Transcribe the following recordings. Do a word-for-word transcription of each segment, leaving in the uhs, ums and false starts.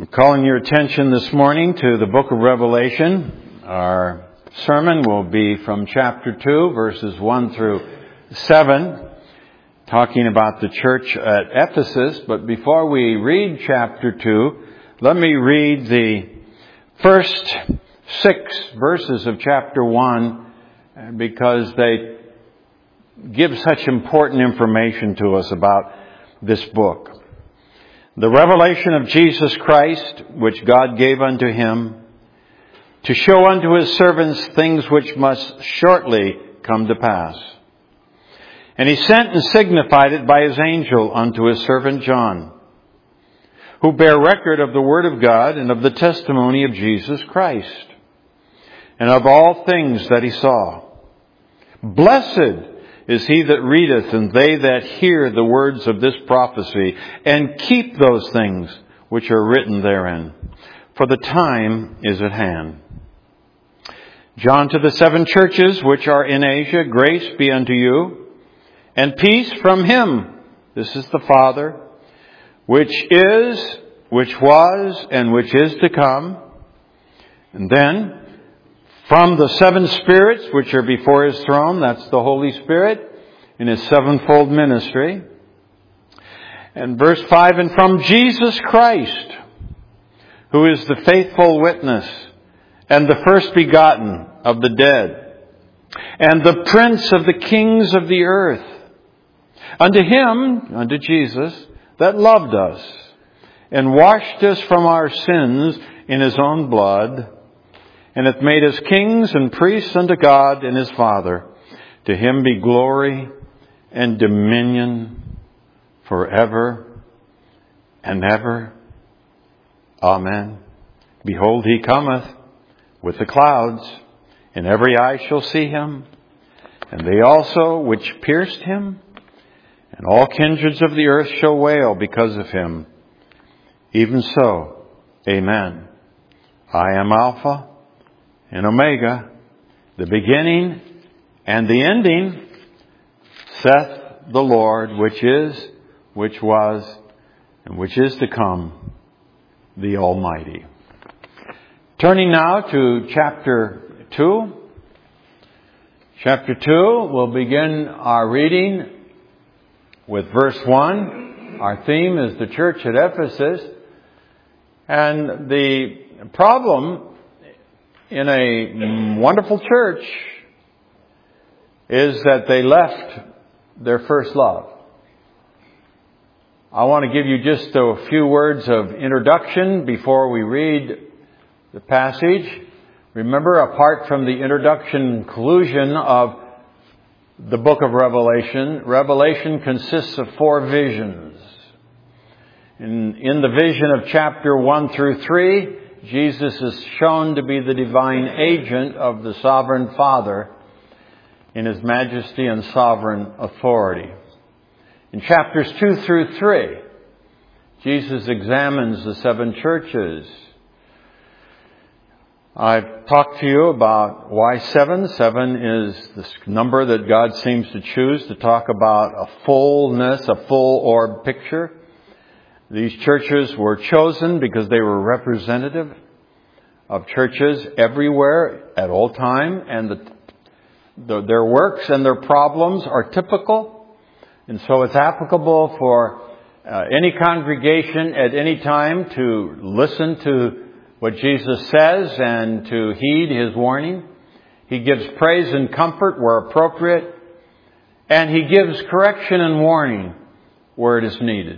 I'm calling your attention this morning to the book of Revelation. Our sermon will be from chapter two, verses one through seven, talking about the church at Ephesus. But before we read chapter two, let me read the first six verses of chapter one, because they give such important information to us about this book. The revelation of Jesus Christ, which God gave unto him, to show unto his servants things which must shortly come to pass. And he sent and signified it by his angel unto his servant John, who bare record of the word of God and of the testimony of Jesus Christ, and of all things that he saw. Blessed is he that readeth, and they that hear the words of this prophecy, and keep those things which are written therein, for the time is at hand. John, to the seven churches which are in Asia, grace be unto you, and peace from him. This is the Father, which is, which was, and which is to come. And then, from the seven spirits which are before his throne, that's the Holy Spirit in his sevenfold ministry. And verse five, and from Jesus Christ, who is the faithful witness and the first begotten of the dead, and the prince of the kings of the earth, unto him, unto Jesus, that loved us, and washed us from our sins in his own blood, and hath made us kings and priests unto God and his Father. To him be glory and dominion forever and ever. Amen. Behold, he cometh with the clouds, and every eye shall see him, and they also which pierced him, and all kindreds of the earth shall wail because of him. Even so, amen. I am Alpha and Omega, the beginning and the ending, saith the Lord, which is, which was, and which is to come, the Almighty. Turning now to chapter two. Chapter two, we'll begin our reading with verse one. Our theme is the church at Ephesus. And the problem in a wonderful church is that they left their first love. I want to give you just a few words of introduction before we read the passage. Remember, apart from the introduction and conclusion of the book of Revelation, Revelation consists of four visions. In, in the vision of chapter one through three, Jesus is shown to be the divine agent of the sovereign Father in his majesty and sovereign authority. In chapters two through three, Jesus examines the seven churches. I've talked to you about why seven. Seven is the number that God seems to choose to talk about a fullness, a full orb picture. These churches were chosen because they were representative of churches everywhere at all time, and the, the, their works and their problems are typical, and so it's applicable for uh, any congregation at any time to listen to what Jesus says and to heed his warning. He gives praise and comfort where appropriate, and he gives correction and warning where it is needed.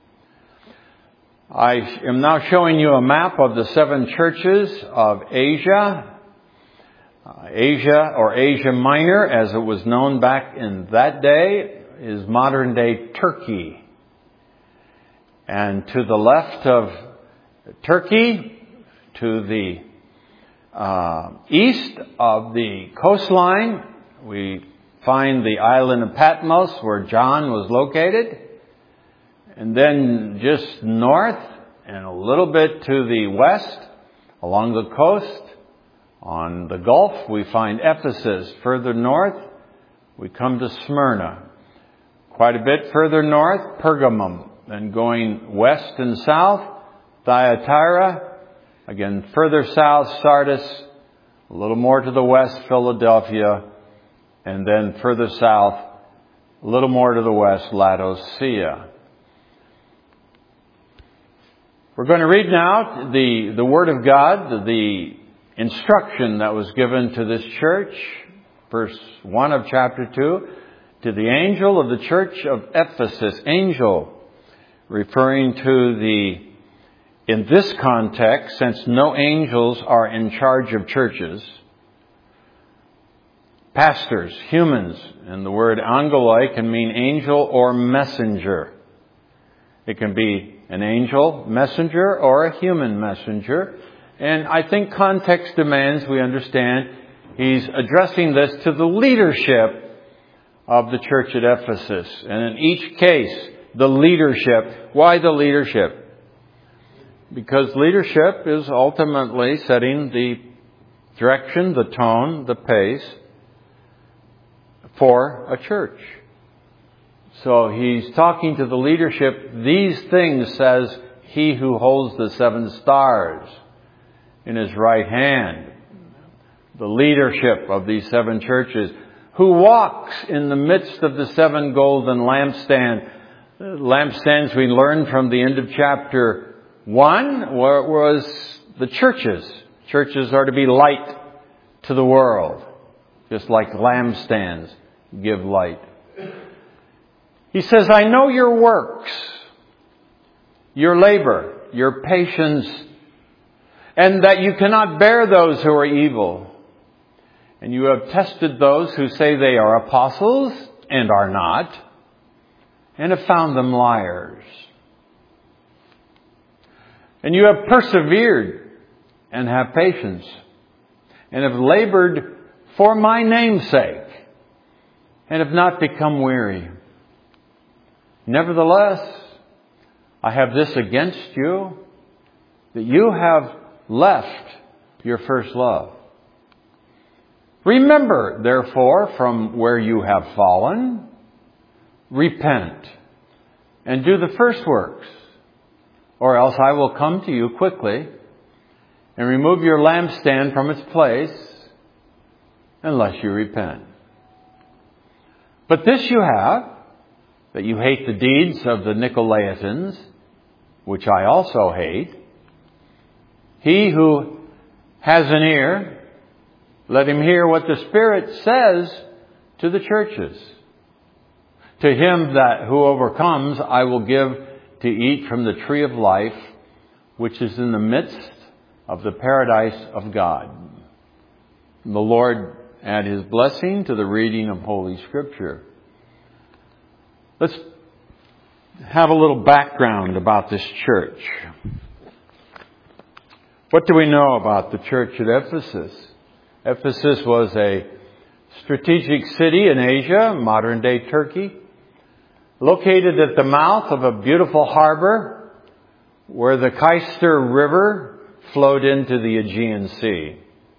I am now showing you a map of the seven churches of Asia. Uh, Asia, or Asia Minor, as it was known back in that day, is modern-day Turkey. And to the left of Turkey, to the uh, east of the coastline, we find the island of Patmos, where John was located. And then just north and a little bit to the west, along the coast, on the Gulf, we find Ephesus. Further north, we come to Smyrna. Quite a bit further north, Pergamum. Then going west and south, Thyatira. Again, further south, Sardis. A little more to the west, Philadelphia. And then further south, a little more to the west, Laodicea. We're going to read now the, the Word of God, the instruction that was given to this church, verse one of chapter two, to the angel of the church of Ephesus. Angel, referring to the, in this context, since no angels are in charge of churches, pastors, humans, and the word angeloi can mean angel or messenger. It can be an angel messenger or a human messenger. And I think context demands we understand he's addressing this to the leadership of the church at Ephesus. And in each case, the leadership. Why the leadership? Because leadership is ultimately setting the direction, the tone, the pace for a church. So he's talking to the leadership. These things says he who holds the seven stars in his right hand. The leadership of these seven churches. Who walks in the midst of the seven golden lampstands. Lampstands we learned from the end of chapter one was the churches. Churches are to be light to the world. Just like lampstands give light. He says, I know your works, your labor, your patience, and that you cannot bear those who are evil. And you have tested those who say they are apostles and are not, and have found them liars. And you have persevered and have patience, and have labored for my name's sake, and have not become weary. Nevertheless, I have this against you, that you have left your first love. Remember, therefore, from where you have fallen, repent, and do the first works, or else I will come to you quickly and remove your lampstand from its place, unless you repent. But this you have, that you hate the deeds of the Nicolaitans, which I also hate. He who has an ear, let him hear what the Spirit says to the churches. To him that who overcomes, I will give to eat from the tree of life, which is in the midst of the paradise of God. The Lord add His blessing to the reading of Holy Scripture. Let's have a little background about this church. What do we know about the church at Ephesus? Ephesus was a strategic city in Asia, modern-day Turkey, located at the mouth of a beautiful harbor where the Cayster River flowed into the Aegean Sea.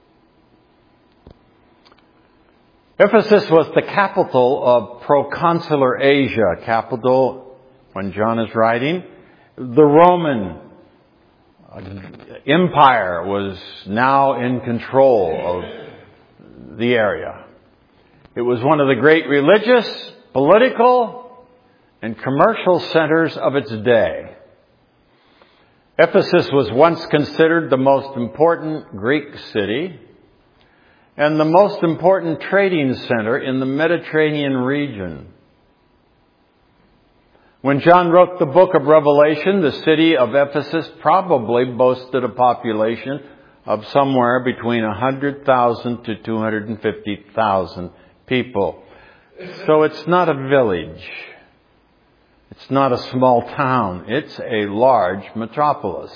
Ephesus was the capital of proconsular Asia, capital, when John is writing, the Roman Empire was now in control of the area. It was one of the great religious, political, and commercial centers of its day. Ephesus was once considered the most important Greek city and the most important trading center in the Mediterranean region. When John wrote the book of Revelation, the city of Ephesus probably boasted a population of somewhere between one hundred thousand to two hundred fifty thousand people. So it's not a village. It's not a small town. It's a large metropolis.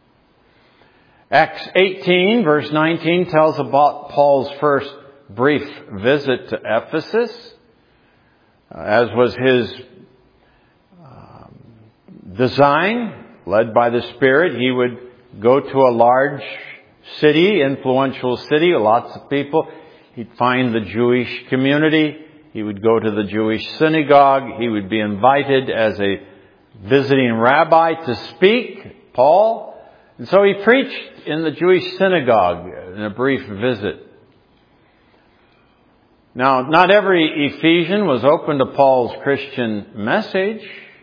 Acts eighteen, verse nineteen, tells about Paul's first brief visit to Ephesus, as was his um, design, led by the Spirit. He would go to a large city, influential city, lots of people. He'd find the Jewish community. He would go to the Jewish synagogue. He would be invited as a visiting rabbi to speak. Paul And so he preached in the Jewish synagogue in a brief visit. Now, not every Ephesian was open to Paul's Christian message.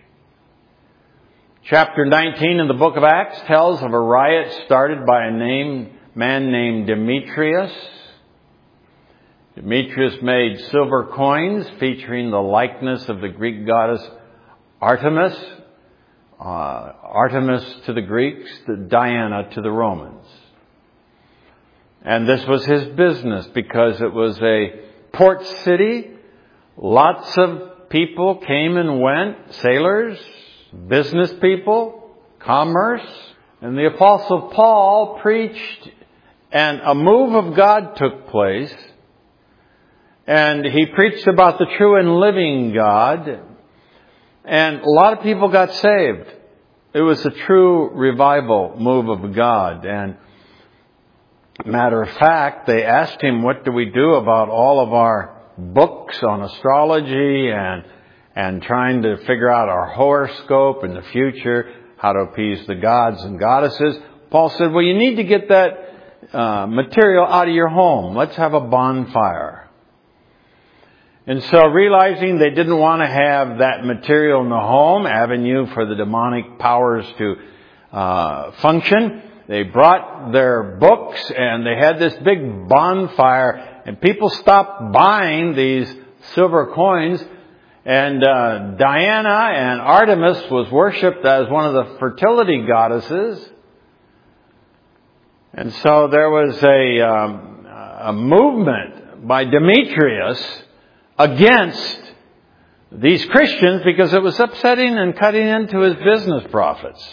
Chapter nineteen in the book of Acts tells of a riot started by a name, man named Demetrius. Demetrius made silver coins featuring the likeness of the Greek goddess Artemis. Uh, Artemis to the Greeks, the Diana to the Romans. And this was his business because it was a port city. Lots of people came and went, sailors, business people, commerce. And the Apostle Paul preached, and a move of God took place. And he preached about the true and living God. And a lot of people got saved. It was a true revival move of God. And matter of fact, they asked him, what do we do about all of our books on astrology and and trying to figure out our horoscope in the future, how to appease the gods and goddesses? Paul said, well, you need to get that uh, material out of your home. Let's have a bonfire. And so realizing they didn't want to have that material in the home, avenue for the demonic powers to uh, function, they brought their books and they had this big bonfire, and people stopped buying these silver coins. And uh, Diana and Artemis was worshipped as one of the fertility goddesses. And so there was a, um, a movement by Demetrius against these Christians because it was upsetting and cutting into his business profits.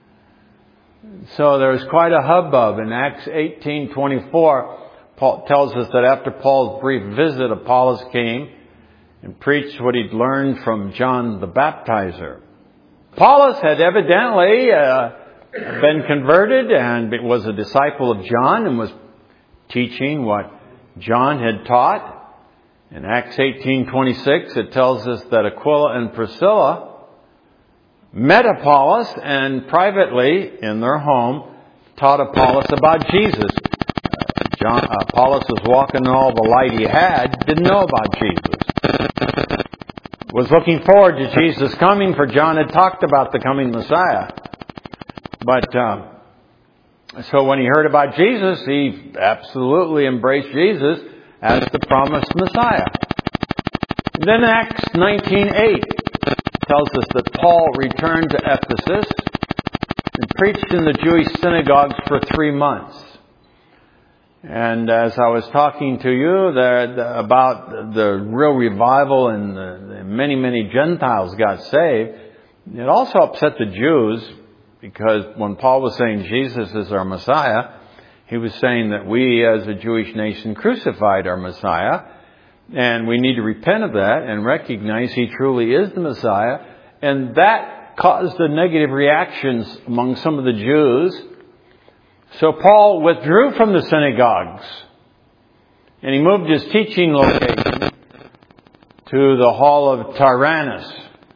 So there was quite a hubbub. In Acts eighteen twenty-four, Paul tells us that after Paul's brief visit, Apollos came and preached what he'd learned from John the Baptizer. Apollos had evidently uh, been converted and was a disciple of John and was teaching what John had taught. In Acts eighteen twenty-six, it tells us that Aquila and Priscilla met Apollos and privately in their home taught Apollos about Jesus. Uh, John, Apollos was walking in all the light he had, didn't know about Jesus. Was looking forward to Jesus coming, for John had talked about the coming Messiah. But uh, so when he heard about Jesus, he absolutely embraced Jesus as the promised Messiah. And then Acts nineteen eight tells us that Paul returned to Ephesus and preached in the Jewish synagogues for three months. And as I was talking to you there about the real revival and the many, many Gentiles got saved, it also upset the Jews because when Paul was saying Jesus is our Messiah, he was saying that we as a Jewish nation crucified our Messiah, and we need to repent of that and recognize he truly is the Messiah. And that caused the negative reactions among some of the Jews. So Paul withdrew from the synagogues and he moved his teaching location to the hall of Tyrannus.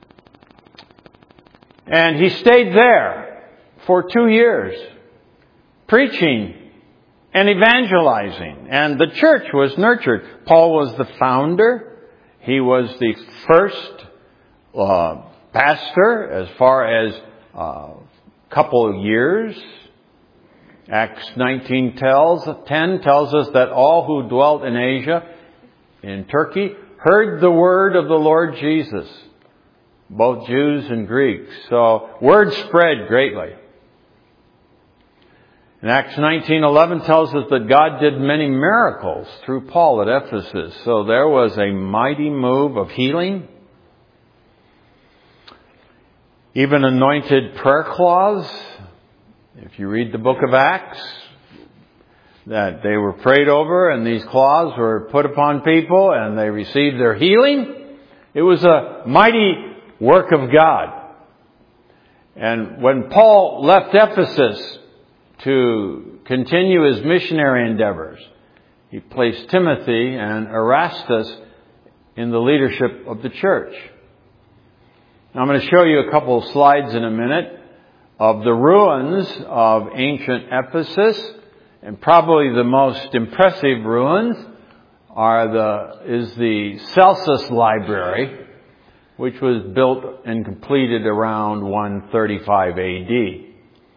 And he stayed there for two years, preaching and evangelizing. And the church was nurtured. Paul was the founder. He was the first uh, pastor as far as a uh, couple of years. Acts nineteen tells, ten tells us that all who dwelt in Asia, in Turkey, heard the word of the Lord Jesus, both Jews and Greeks. So word spread greatly. And Acts nineteen eleven tells us that God did many miracles through Paul at Ephesus. So there was a mighty move of healing. Even anointed prayer cloths. If you read the book of Acts, that they were prayed over and these cloths were put upon people and they received their healing. It was a mighty work of God. And when Paul left Ephesus to continue his missionary endeavors, he placed Timothy and Erastus in the leadership of the church. Now I'm going to show you a couple of slides in a minute of the ruins of ancient Ephesus, and probably the most impressive ruins are the is the Celsus Library, which was built and completed around one thirty-five A D.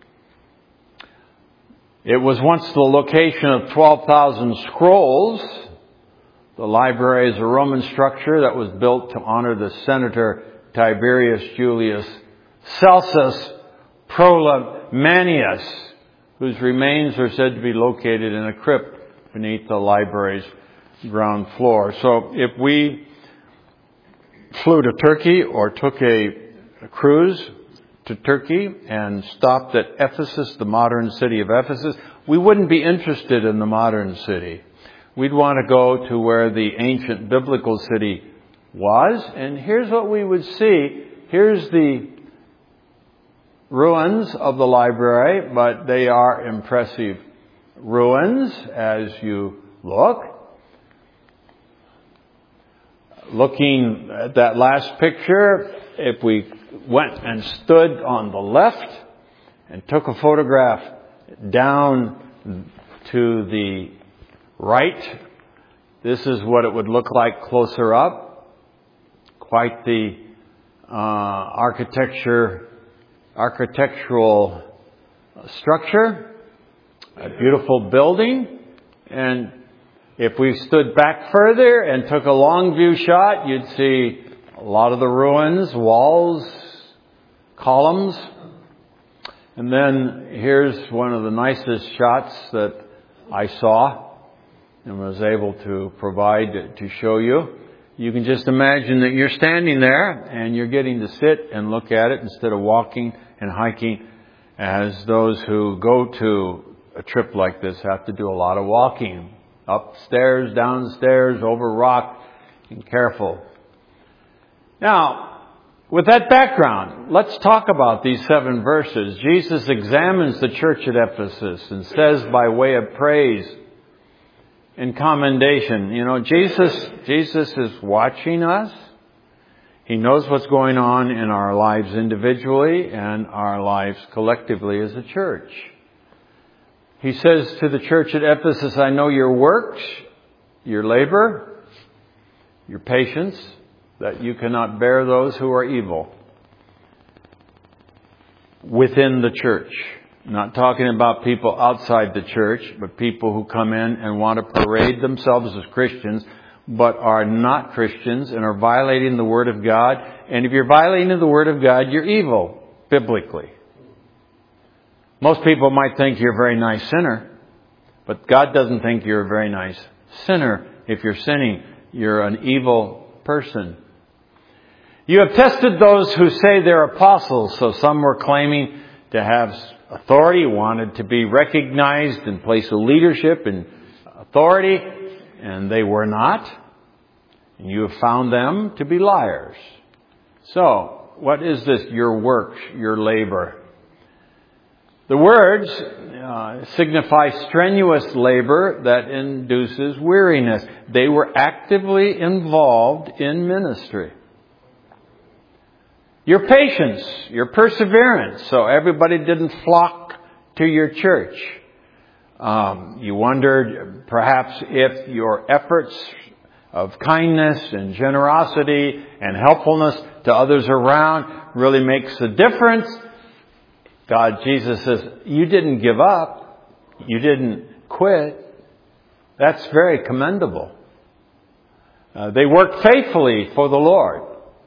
It was once the location of twelve thousand scrolls. The library is a Roman structure that was built to honor the Senator Tiberius Julius Celsus Prolemanius, whose remains are said to be located in a crypt beneath the library's ground floor. So if we flew to Turkey or took a, a cruise to Turkey and stopped at Ephesus, the modern city of Ephesus, we wouldn't be interested in the modern city. We'd want to go to where the ancient biblical city was. And here's what we would see. Here's the ruins of the library, but they are impressive ruins as you look. Looking at that last picture, if we went and stood on the left and took a photograph down to the right, this is what it would look like closer up. Quite the uh, architecture, architectural structure, a beautiful building. And if we stood back further and took a long view shot, you'd see a lot of the ruins, walls, columns. And then here's one of the nicest shots that I saw and was able to provide to show you. You can just imagine that you're standing there and you're getting to sit and look at it instead of walking and hiking, as those who go to a trip like this have to do a lot of walking. Upstairs, downstairs, over rock, and careful. Now, with that background, let's talk about these seven verses. Jesus examines the church at Ephesus and says by way of praise and commendation, you know, Jesus, Jesus is watching us. He knows what's going on in our lives individually and our lives collectively as a church. He says to the church at Ephesus, I know your works, your labor, your patience, that you cannot bear those who are evil within the church. Not talking about people outside the church, but people who come in and want to parade themselves as Christians, but are not Christians and are violating the Word of God. And if you're violating the Word of God, you're evil, biblically. Most people might think you're a very nice sinner, but God doesn't think you're a very nice sinner. If you're sinning, you're an evil person. You have tested those who say they're apostles. So some were claiming to have authority, wanted to be recognized in place of leadership and authority, and they were not. And you have found them to be liars. So, what is this? Your works, your labor. The words uh, signify strenuous labor that induces weariness. They were actively involved in ministry. Your patience, your perseverance. So everybody didn't flock to your church. Um, you wondered perhaps if your efforts of kindness and generosity and helpfulness to others around really makes a difference. God, Jesus says, you didn't give up. You didn't quit. That's very commendable. Uh, they worked faithfully for the Lord.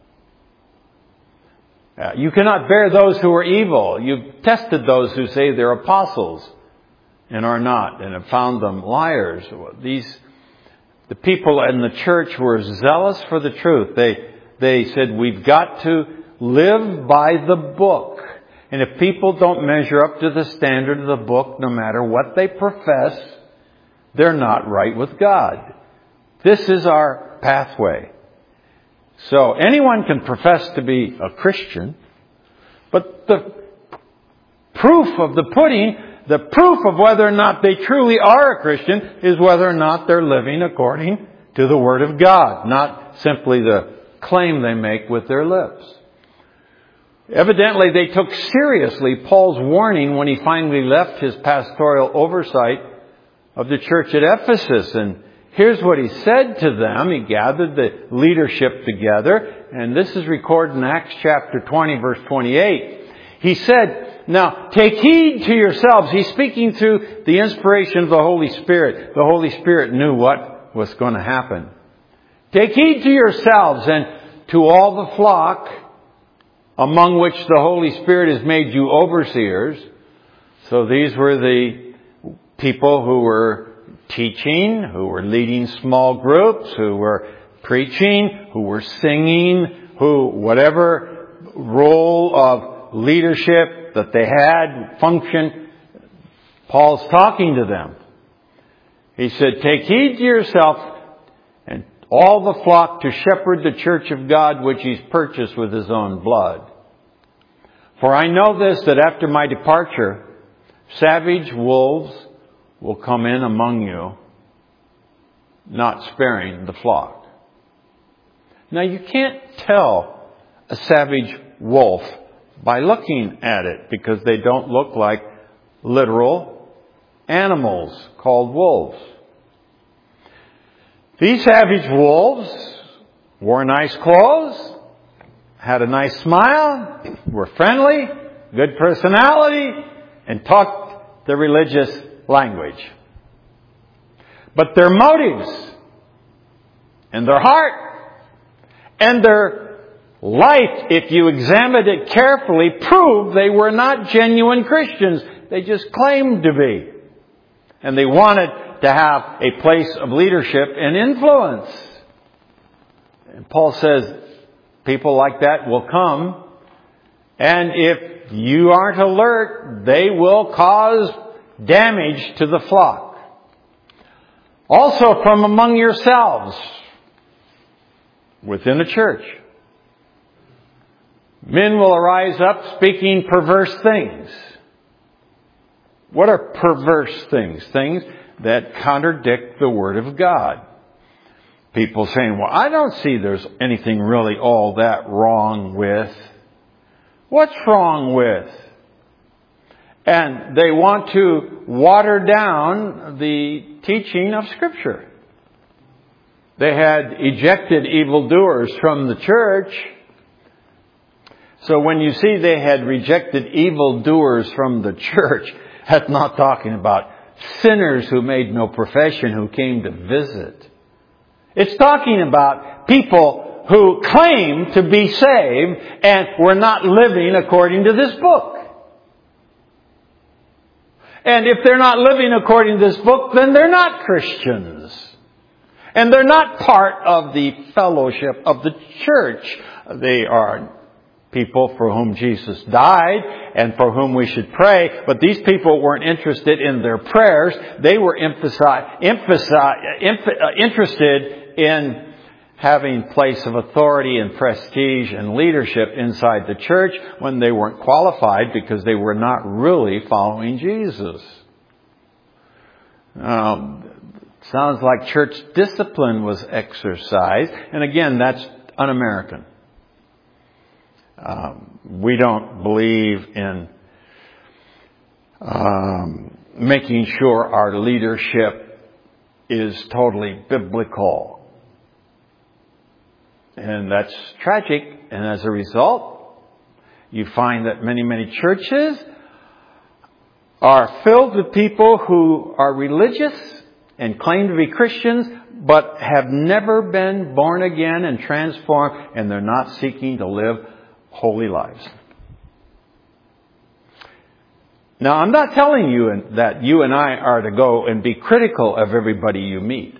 Uh, you cannot bear those who are evil. You've tested those who say they're apostles and are not, and have found them liars. These, the people in the church were zealous for the truth. They, they said, we've got to live by the book. And if people don't measure up to the standard of the book, no matter what they profess, they're not right with God. This is our pathway. So anyone can profess to be a Christian, but the proof of the pudding, the proof of whether or not they truly are a Christian, is whether or not they're living according to the Word of God, not simply the claim they make with their lips. Evidently, they took seriously Paul's warning when he finally left his pastoral oversight of the church at Ephesus. And here's what he said to them. He gathered the leadership together, and this is recorded in Acts chapter twenty, verse twenty-eight. He said, now, take heed to yourselves. He's speaking through the inspiration of the Holy Spirit. The Holy Spirit knew what was going to happen. Take heed to yourselves and to all the flock among which the Holy Spirit has made you overseers. So these were the people who were teaching, who were leading small groups, who were preaching, who were singing, who, whatever role of leadership that they had, function, Paul's talking to them. He said, take heed to yourself and all the flock to shepherd the church of God, which he's purchased with his own blood. For I know this, that after my departure, savage wolves will come in among you, not sparing the flock. Now you can't tell a savage wolf by looking at it, because they don't look like literal animals called wolves. These savage wolves wore nice clothes, had a nice smile, were friendly, good personality, and talked the religious language. But their motives and their heart and their life, if you examined it carefully, proved they were not genuine Christians. They just claimed to be. And they wanted to have a place of leadership and influence. And Paul says people like that will come, and if you aren't alert, they will cause damage to the flock. Also from among yourselves, within the church, men will arise up speaking perverse things. What are perverse things? Things that contradict the Word of God. People saying, well, I don't see there's anything really all that wrong with. What's wrong with? And they want to water down the teaching of Scripture. They had ejected evildoers from the church. So when you see they had rejected evildoers from the church, that's not talking about sinners who made no profession who came to visit. It's talking about people who claim to be saved and were not living according to this book. And if they're not living according to this book, then they're not Christians. And they're not part of the fellowship of the church. They are people for whom Jesus died and for whom we should pray. But these people weren't interested in their prayers. They were emphasize, emphasize, emph, uh, interested in having place of authority and prestige and leadership inside the church when they weren't qualified because they were not really following Jesus. Um, sounds like church discipline was exercised. And again, that's un-American. Um, we don't believe in um, making sure our leadership is totally biblical. And that's tragic. And as a result, you find that many, many churches are filled with people who are religious and claim to be Christians, but have never been born again and transformed, and they're not seeking to live holy lives. Now, I'm not telling you that you and I are to go and be critical of everybody you meet.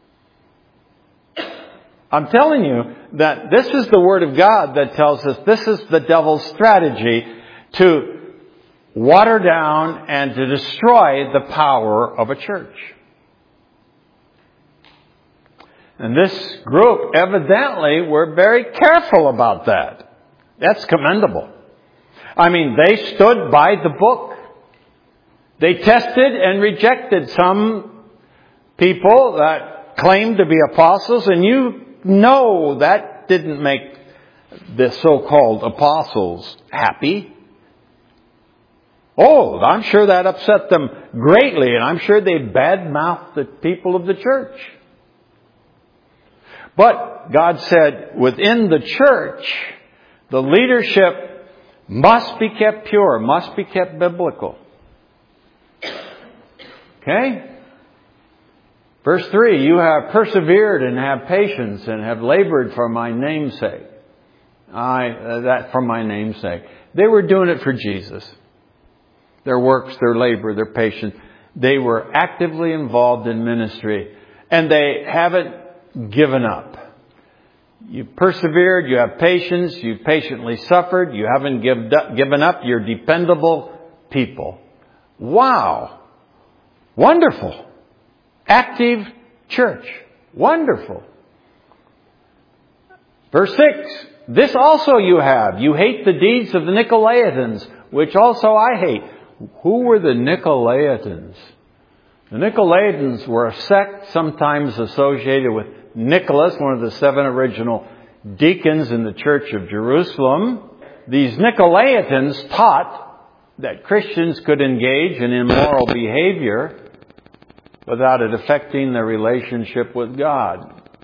I'm telling you that this is the Word of God that tells us this is the devil's strategy to water down and to destroy the power of a church. And this group evidently were very careful about that. That's commendable. I mean, they stood by the book. They tested and rejected some people that claimed to be apostles, and you know that didn't make the so-called apostles happy. Oh, I'm sure that upset them greatly, and I'm sure they badmouthed the people of the church. But God said, within the church, the leadership must be kept pure, must be kept biblical. Okay? Verse three, you have persevered and have patience and have labored for my name's sake. I, uh, that for my name's sake. They were doing it for Jesus. Their works, their labor, their patience. They were actively involved in ministry. And they haven't given up. You've persevered, you have patience, you've patiently suffered, you haven't given up, you're dependable people. Wow! Wonderful! Active church. Wonderful. Verse six, this also you have. You hate the deeds of the Nicolaitans, which also I hate. Who were the Nicolaitans? The Nicolaitans were a sect sometimes associated with Nicholas, one of the seven original deacons in the Church of Jerusalem. These Nicolaitans taught that Christians could engage in immoral behavior without it affecting their relationship with God.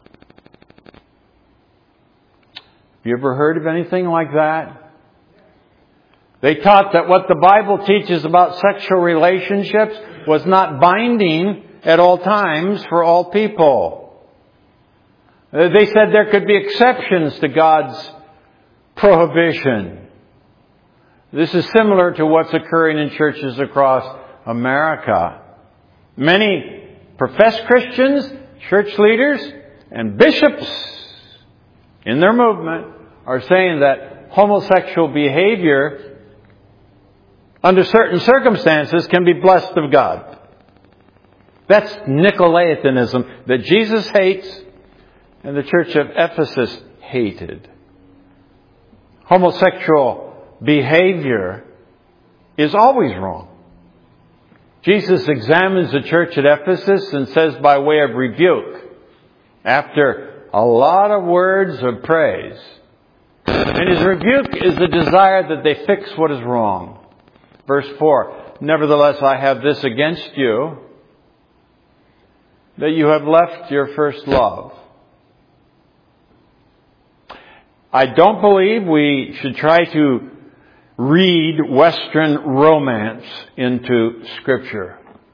Have you ever heard of anything like that? They taught that what the Bible teaches about sexual relationships was not binding at all times for all people. They said there could be exceptions to God's prohibition. This is similar to what's occurring in churches across America. Many professed Christians, church leaders, and bishops in their movement are saying that homosexual behavior under certain circumstances can be blessed of God. That's Nicolaitanism that Jesus hates and the church of Ephesus hated. Homosexual behavior is always wrong. Jesus examines the church at Ephesus and says by way of rebuke, after a lot of words of praise, and his rebuke is the desire that they fix what is wrong. Verse four, nevertheless I have this against you, that you have left your first love. I don't believe we should try to read Western romance into Scripture.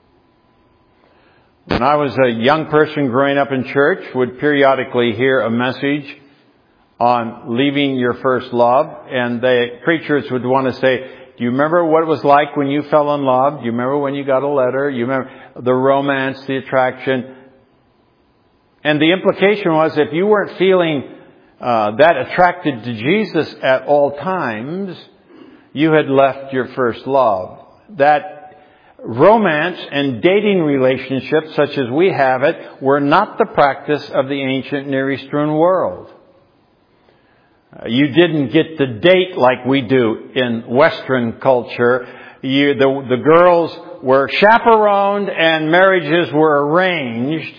When I was a young person growing up in church, would periodically hear a message on leaving your first love, and the preachers would want to say, do you remember what it was like when you fell in love? Do you remember when you got a letter? You remember the romance, the attraction? And the implication was if you weren't feeling uh, that attracted to Jesus at all times, you had left your first love. That romance and dating relationships, such as we have it, were not the practice of the ancient Near Eastern world. Uh, you didn't get to date like we do in Western culture. You, the, the girls were chaperoned and marriages were arranged.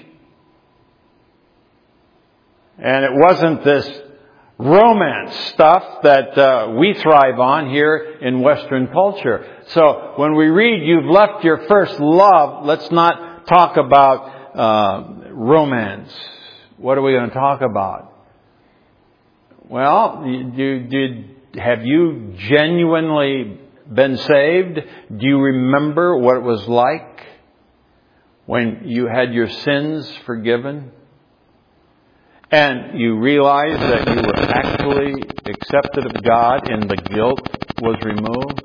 And it wasn't this romance stuff that uh, we thrive on here in Western culture. So when we read, you've left your first love, let's not talk about uh, romance. What are we going to talk about? Well, do, did, have you genuinely been saved? Do you remember what it was like when you had your sins forgiven? And you realized that you were actually accepted of God and the guilt was removed?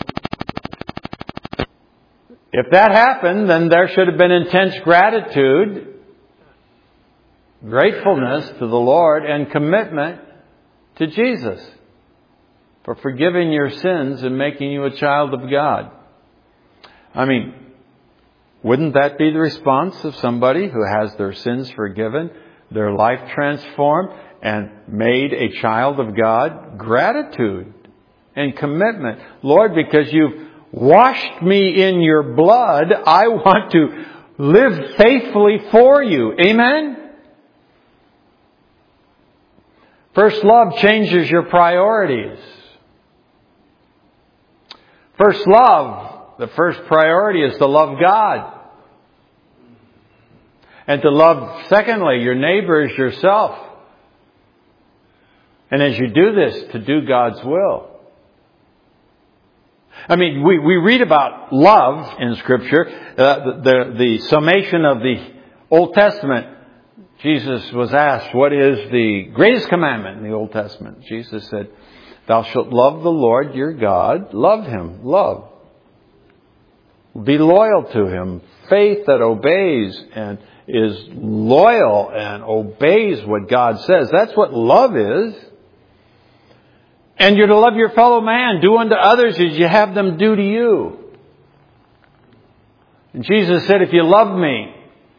If that happened, then there should have been intense gratitude, gratefulness to the Lord, and commitment to Jesus for forgiving your sins and making you a child of God. I mean, wouldn't that be the response of somebody who has their sins forgiven, their life transformed, and made a child of God? Gratitude and commitment. Lord, because you've washed me in your blood, I want to live faithfully for you. Amen? First love changes your priorities. First love, the first priority is to love God. And to love, secondly, your neighbor as yourself. And as you do this, to do God's will. I mean, we, we read about love in Scripture. Uh, the, the, the summation of the Old Testament, Jesus was asked, what is the greatest commandment in the Old Testament? Jesus said, thou shalt love the Lord your God. Love Him. Love. Be loyal to Him. Faith that obeys and is loyal and obeys what God says. That's what love is. And you're to love your fellow man. Do unto others as you have them do to you. And Jesus said, if you love me,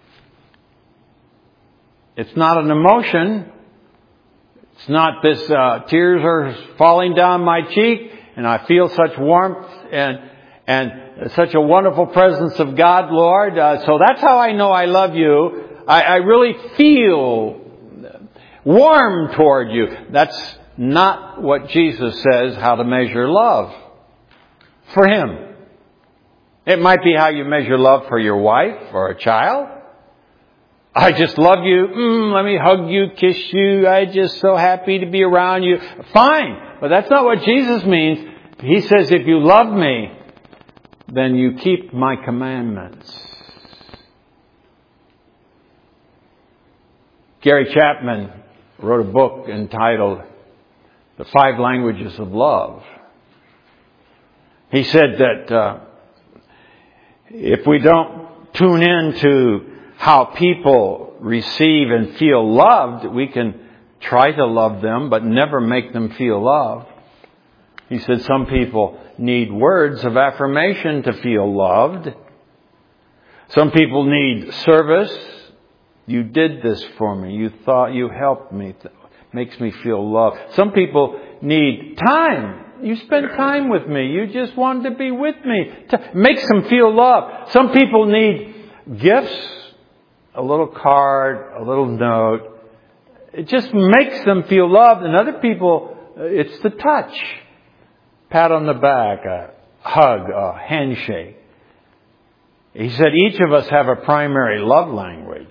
it's not an emotion. It's not this, uh, tears are falling down my cheek and I feel such warmth and, and such a wonderful presence of God, Lord. Uh, so that's how I know I love you. I, I really feel warm toward you. That's not what Jesus says how to measure love for Him. It might be how you measure love for your wife or a child. I just love you. Mm, let me hug you, kiss you. I'm just so happy to be around you. Fine. But that's not what Jesus means. He says, if you love me, then you keep my commandments. Gary Chapman wrote a book entitled The Five Languages of Love. He said that uh, if we don't tune in to how people receive and feel loved, we can try to love them but never make them feel loved. He said some people need words of affirmation to feel loved. Some people need service. You did this for me. You thought you helped me. It makes me feel loved. Some people need time. You spend time with me. You just wanted to be with me. It makes them feel loved. Some people need gifts, a little card, a little note. It just makes them feel loved. And other people, it's the touch. Pat on the back, a hug, a handshake. He said each of us have a primary love language.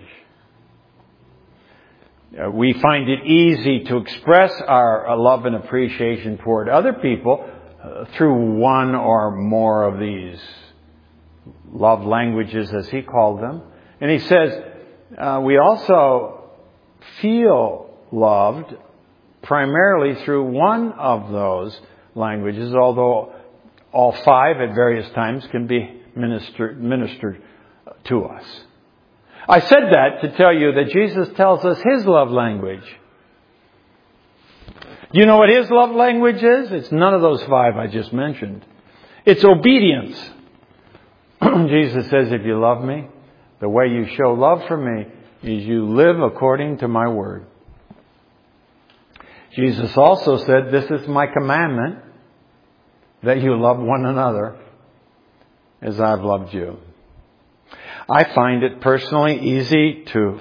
Uh, we find it easy to express our love and appreciation toward other people uh, through one or more of these love languages, as he called them. And he says uh, we also feel loved primarily through one of those languages, although all five at various times can be ministered, ministered to us. I said that to tell you that Jesus tells us His love language. You know what His love language is? It's none of those five I just mentioned. It's obedience. Jesus says, if you love me, the way you show love for me is you live according to my word. Jesus also said, this is my commandment, that you love one another as I've loved you. I find it personally easy to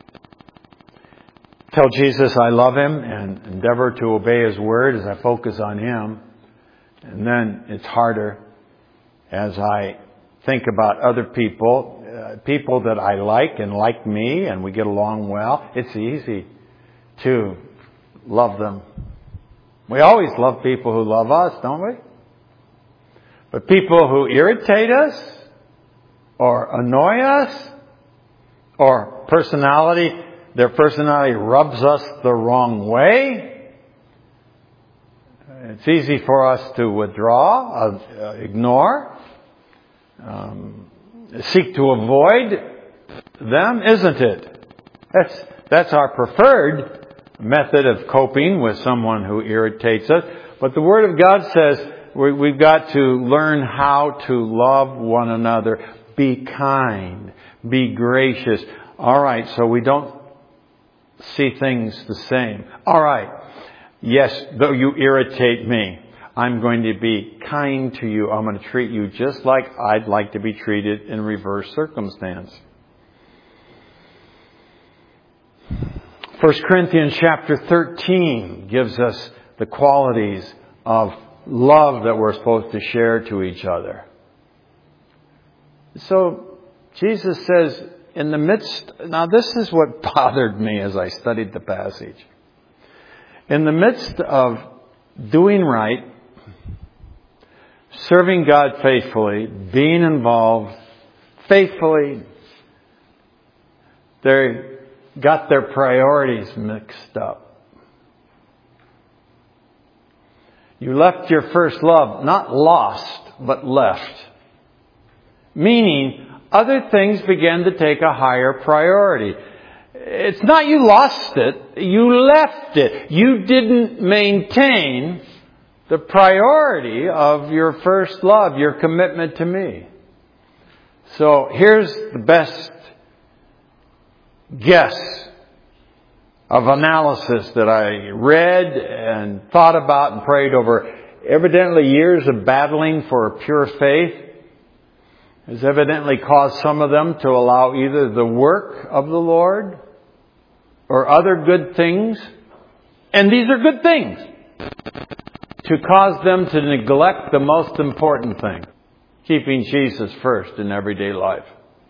tell Jesus I love Him and endeavor to obey His word as I focus on Him. And then it's harder as I think about other people, uh, people that I like and like me and we get along well. It's easy to love them. We always love people who love us, don't we? But people who irritate us or annoy us or personality, their personality rubs us the wrong way, it's easy for us to withdraw, uh, ignore, um, seek to avoid them, isn't it? That's, that's our preferred method of coping with someone who irritates us. But the Word of God says we, we've got to learn how to love one another. Be kind. Be gracious. All right, so we don't see things the same. All right, yes, though you irritate me, I'm going to be kind to you. I'm going to treat you just like I'd like to be treated in reverse circumstance. First Corinthians chapter thirteen gives us the qualities of love that we're supposed to share to each other. So Jesus says, in the midst, now this is what bothered me as I studied the passage. In the midst of doing right, serving God faithfully, being involved faithfully, they got their priorities mixed up. You left your first love, not lost, but left. Meaning, other things began to take a higher priority. It's not you lost it, you left it. You didn't maintain the priority of your first love, your commitment to me. So here's the best guess of analysis that I read and thought about and prayed over. Evidently years of battling for a pure faith has evidently caused some of them to allow either the work of the Lord or other good things, and these are good things, to cause them to neglect the most important thing, keeping Jesus first in everyday life.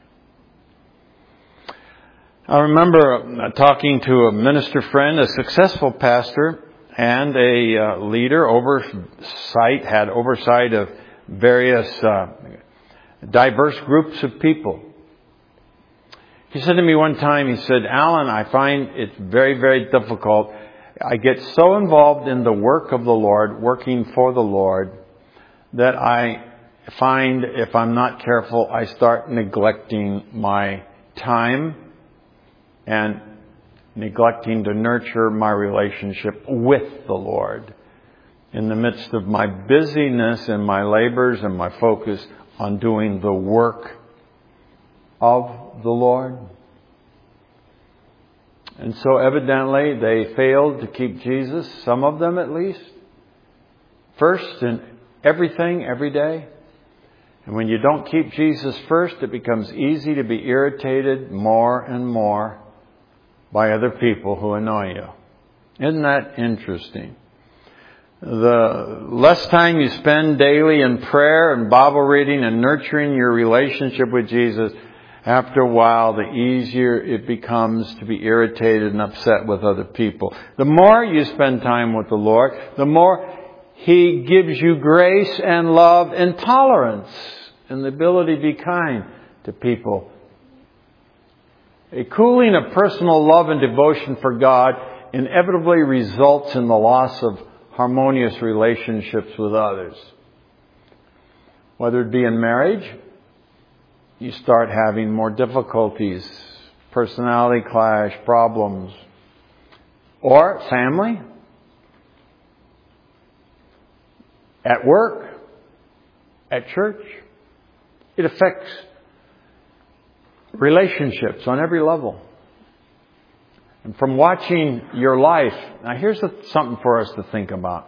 I remember talking to a minister friend, a successful pastor, and a uh, leader, oversight, had oversight of various uh, diverse groups of people. He said to me one time, he said, Alan, I find it very, very difficult. I get so involved in the work of the Lord, working for the Lord, that I find if I'm not careful, I start neglecting my time and neglecting to nurture my relationship with the Lord in the midst of my busyness and my labors and my focus on doing the work of the Lord. And so evidently they failed to keep Jesus, some of them at least, first in everything, every day. And when you don't keep Jesus first, it becomes easy to be irritated more and more by other people who annoy you. Isn't that interesting? The less time you spend daily in prayer and Bible reading and nurturing your relationship with Jesus, after a while, the easier it becomes to be irritated and upset with other people. The more you spend time with the Lord, the more He gives you grace and love and tolerance and the ability to be kind to people. A cooling of personal love and devotion for God inevitably results in the loss of harmonious relationships with others. Whether it be in marriage, you start having more difficulties, personality clash, problems. Or family, at work, at church. It affects relationships on every level. And from watching your life, now here's something for us to think about.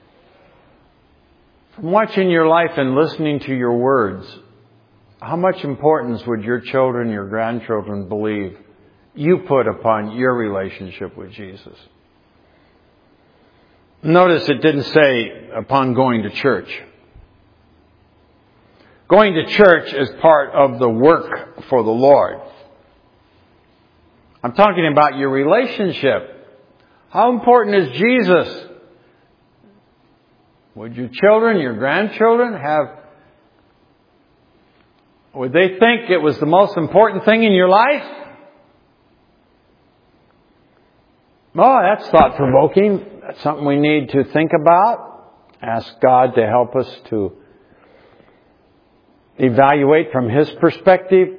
From watching your life and listening to your words, how much importance would your children, your grandchildren believe you put upon your relationship with Jesus? Notice it didn't say upon going to church. Going to church is part of the work for the Lord. I'm talking about your relationship. How important is Jesus? Would your children, your grandchildren have, would they think it was the most important thing in your life? Oh, that's thought-provoking. That's something we need to think about. Ask God to help us to evaluate from His perspective.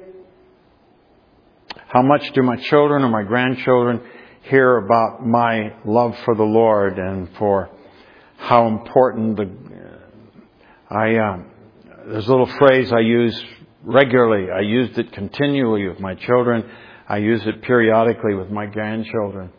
How much do my children or my grandchildren hear about my love for the Lord and for how important the... I uh, there's a little phrase I use regularly. I used it continually with my children. I use it periodically with my grandchildren.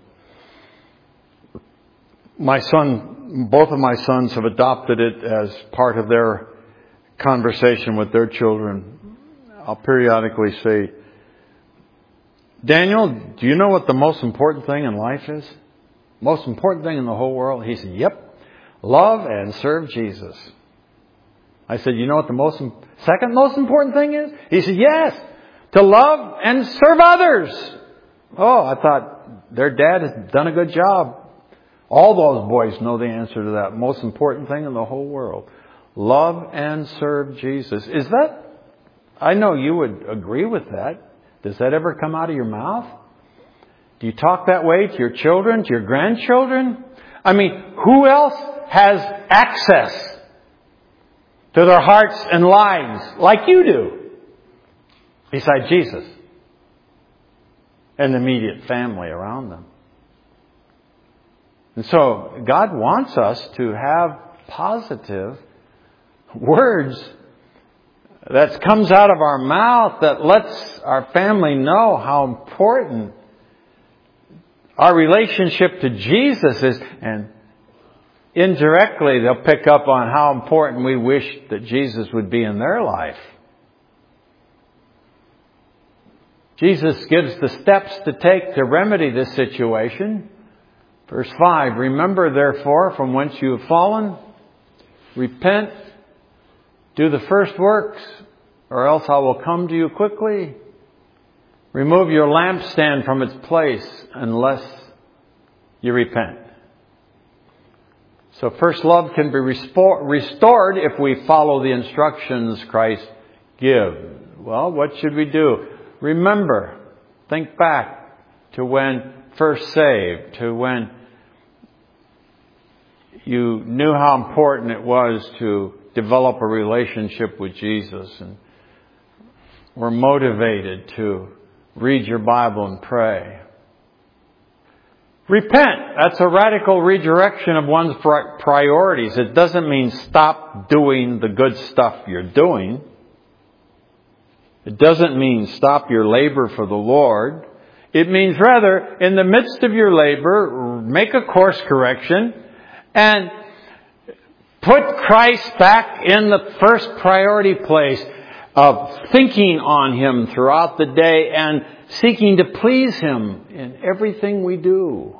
My son, both of my sons have adopted it as part of their conversation with their children. I'll periodically say, Daniel, do you know what the most important thing in life is? Most important thing in the whole world? He said, yep. Love and serve Jesus. I said, you know what the most second most important thing is? He said, yes. To love and serve others. Oh, I thought their dad has done a good job. All those boys know the answer to that most important thing in the whole world. Love and serve Jesus. Is that, I know you would agree with that. Does that ever come out of your mouth? Do you talk that way to your children, to your grandchildren? I mean, who else has access to their hearts and lives like you do besides Jesus and the immediate family around them? And so God wants us to have positive words that comes out of our mouth that lets our family know how important our relationship to Jesus is. And indirectly, they'll pick up on how important we wish that Jesus would be in their life. Jesus gives the steps to take to remedy this situation. Verse five, remember therefore from whence you have fallen, repent, do the first works, or else I will come to you quickly. Remove your lampstand from its place unless you repent. So first love can be restored if we follow the instructions Christ gives. Well, what should we do? Remember, think back to when first saved, to when you knew how important it was to develop a relationship with Jesus and were motivated to read your Bible and pray. Repent. That's a radical redirection of one's priorities. It doesn't mean stop doing the good stuff you're doing. It doesn't mean stop your labor for the Lord. It means rather, in the midst of your labor, make a course correction and put Christ back in the first priority place of thinking on Him throughout the day and seeking to please Him in everything we do.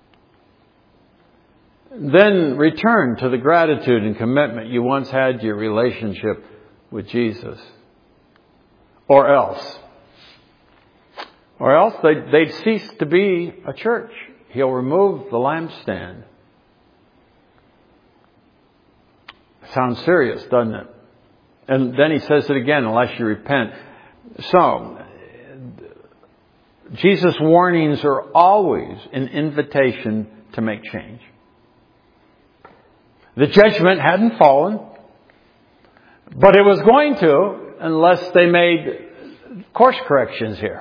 Then return to the gratitude and commitment you once had to your relationship with Jesus. Or else. Or else they'd, they'd cease to be a church. He'll remove the lampstand. Sounds serious, doesn't it? And then he says it again, unless you repent. So, Jesus' warnings are always an invitation to make change. The judgment hadn't fallen, but it was going to unless they made course corrections here.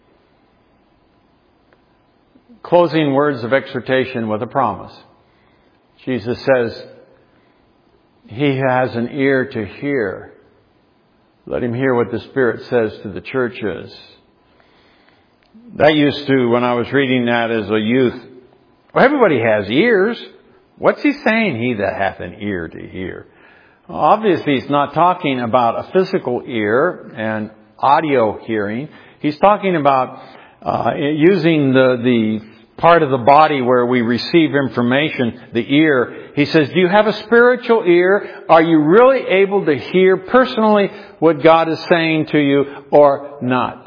Closing words of exhortation with a promise. Jesus says, he who has an ear to hear, let him hear what the Spirit says to the churches. That used to, when I was reading that as a youth, well, everybody has ears. What's he saying, he that hath an ear to hear? Well, obviously, he's not talking about a physical ear and audio hearing. He's talking about uh, using the, the part of the body where we receive information, the ear. He says, do you have a spiritual ear? Are you really able to hear personally what God is saying to you or not?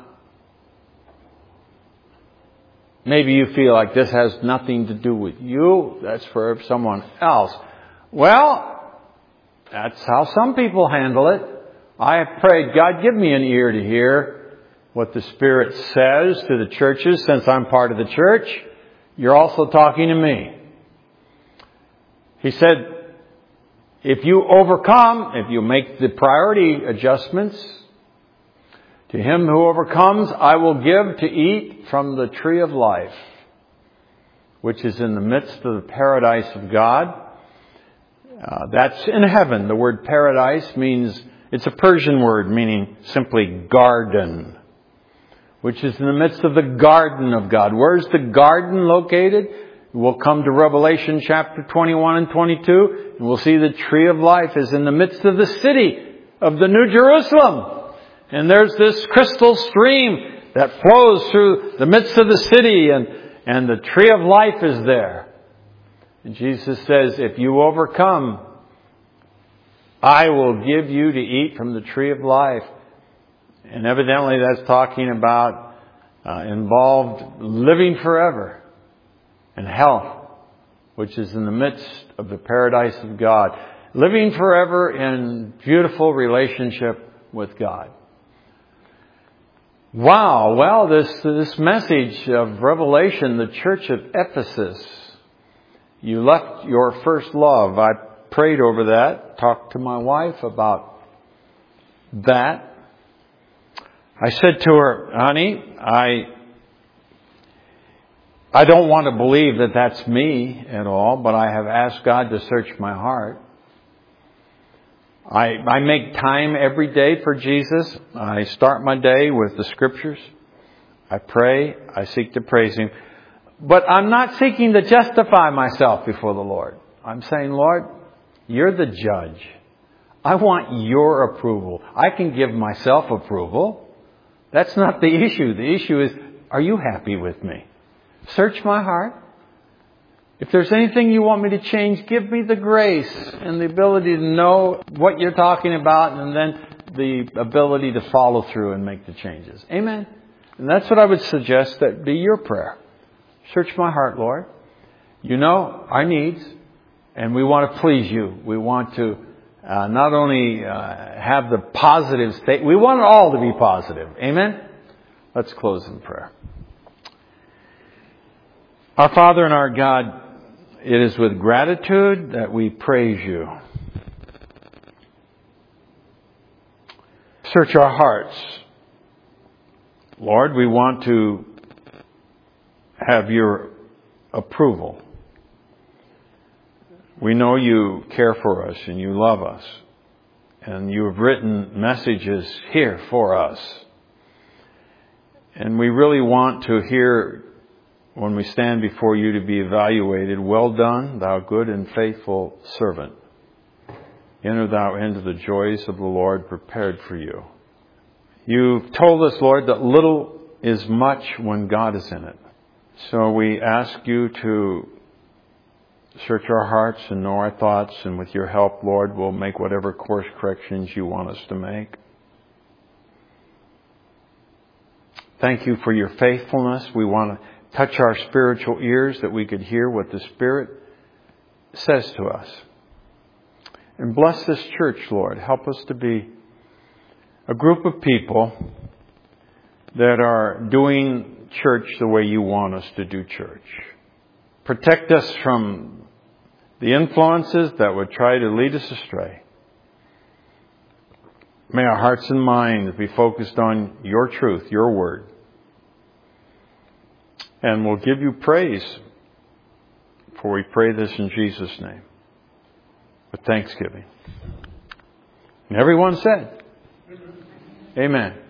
Maybe you feel like this has nothing to do with you. That's for someone else. Well, that's how some people handle it. I have prayed, God, give me an ear to hear what the Spirit says to the churches. Since I'm part of the church, you're also talking to me. He said, if you overcome, if you make the priority adjustments, to him who overcomes, I will give to eat from the tree of life, which is in the midst of the paradise of God. Uh, that's in heaven. The word paradise means, it's a Persian word meaning simply garden, which is in the midst of the garden of God. Where's the garden located? We'll come to Revelation chapter twenty-one and twenty-two, and we'll see the tree of life is in the midst of the city of the New Jerusalem. And there's this crystal stream that flows through the midst of the city, and, and the tree of life is there. And Jesus says, if you overcome, I will give you to eat from the tree of life. And evidently that's talking about uh, involved living forever and health, which is in the midst of the paradise of God. Living forever in beautiful relationship with God. Wow, well, this, this message of Revelation, the church of Ephesus, you left your first love. I prayed over that, talked to my wife about that. I said to her, honey, I I don't want to believe that that's me at all, but I have asked God to search my heart. I I make time every day for Jesus. I start my day with the Scriptures. I pray. I seek to praise Him. But I'm not seeking to justify myself before the Lord. I'm saying, Lord, you're the judge. I want your approval. I can give myself approval. That's not the issue. The issue is, are you happy with me? Search my heart. If there's anything you want me to change, give me the grace and the ability to know what you're talking about, and then the ability to follow through and make the changes. Amen. And that's what I would suggest that be your prayer. Search my heart, Lord. You know our needs, and we want to please you. We want to uh, not only uh, have the positive state, we want it all to be positive. Amen? Let's close in prayer. Our Father and our God, it is with gratitude that we praise you. Search our hearts. Lord, we want to have your approval. We know you care for us and you love us. And you have written messages here for us. And we really want to hear, when we stand before you, to be evaluated. Well done, thou good and faithful servant. Enter thou into the joys of the Lord prepared for you. You've told us, Lord, that little is much when God is in it. So we ask you to search our hearts and know our thoughts, and with your help, Lord, we'll make whatever course corrections you want us to make. Thank you for your faithfulness. We want to touch our spiritual ears that we could hear what the Spirit says to us. And bless this church, Lord. Help us to be a group of people that are doing church the way you want us to do church. Protect us from the influences that would try to lead us astray. May our hearts and minds be focused on your truth, your word. And we'll give you praise, for we pray this in Jesus' name, with thanksgiving. And everyone said, amen.